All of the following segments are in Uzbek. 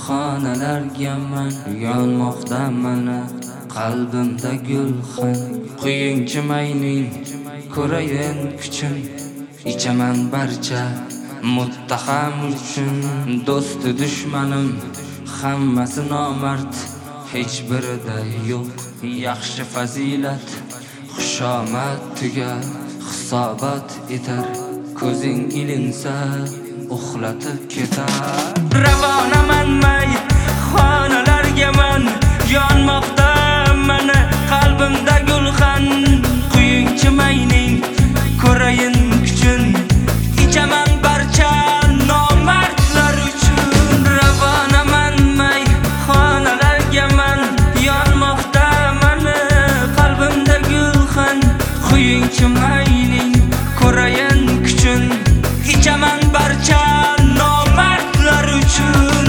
xonalarga man yonmoqda mana qalbimda gulxan. Quyingchi mayning ko'rayin kuchim, ichaman barcha muttaham uchun. Do'sti dushmanim hammasi nomard, hech birida yo'q yaxshi fazilat. Xushomad tugar hisobot etar, ko'zing ilinsa uxlatib ketar. Ravonaman may xonalarga man yonmoqda mana qalbimda gulxan. Quyingchi mayning ko'rayin kuchun, ichaman barcha nomardlar uchun. Ravonaman may xonalarga man yonmoqda mana qalbimda gulxan. Quyingchi mayning ko'rayin kuchun, ichaman barcha nomardlar uchun.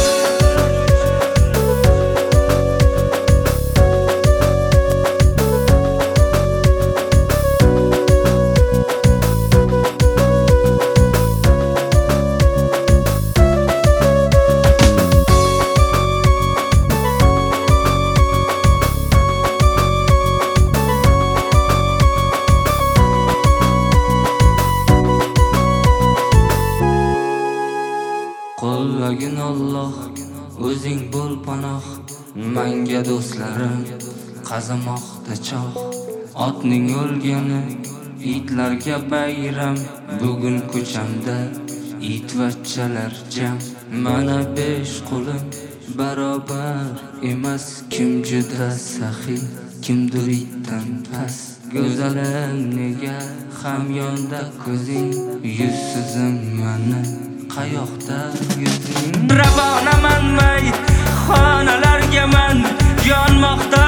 Qo'llagin Alloh, o'zing bo'l panoh. Menga do'stlarim qazamoqda choh. Otning o'lgani itlarga bayram. Bugun ko'chamda itvachchalar jam. Mana 5 qo'lim barobar emas. Kim juda saxiy, kimdir itdan past. Go'zalim nega hamyonda ko'zing, yuzsizim mana qayoqda yuzing. Ravonaman may xonalarga man yonmoqda